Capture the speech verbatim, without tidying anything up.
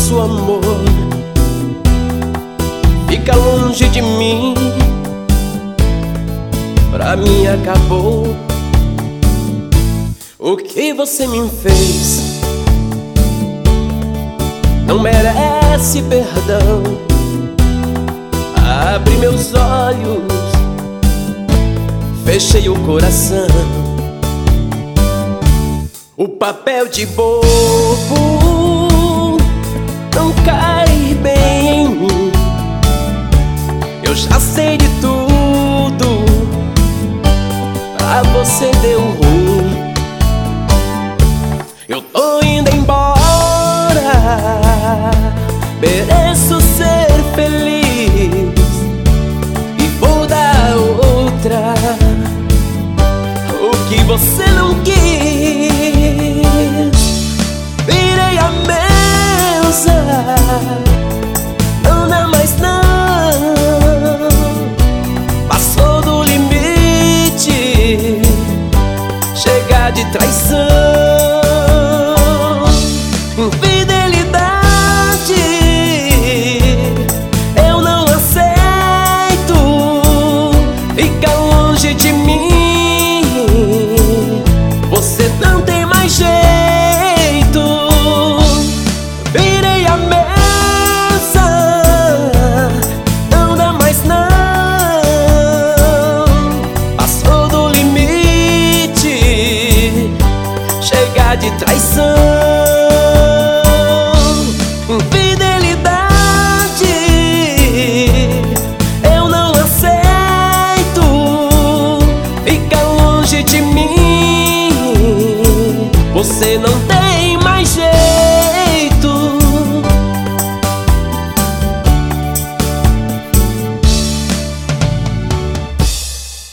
nosso amor fica longe de mim. Pra mim acabou. O que você me fez não merece perdão. Abri meus olhos, fechei o coração. O papel de bobo não cai bem em mim. Eu já sei de tudo, pra você deu ruim. Eu tô indo embora, mereço ser feliz e vou dar outra o que você não quis. Virei a mesa, não dá mais não. Passou do limite, chega de traição. Infidelidade eu não aceito, fica longe de mim.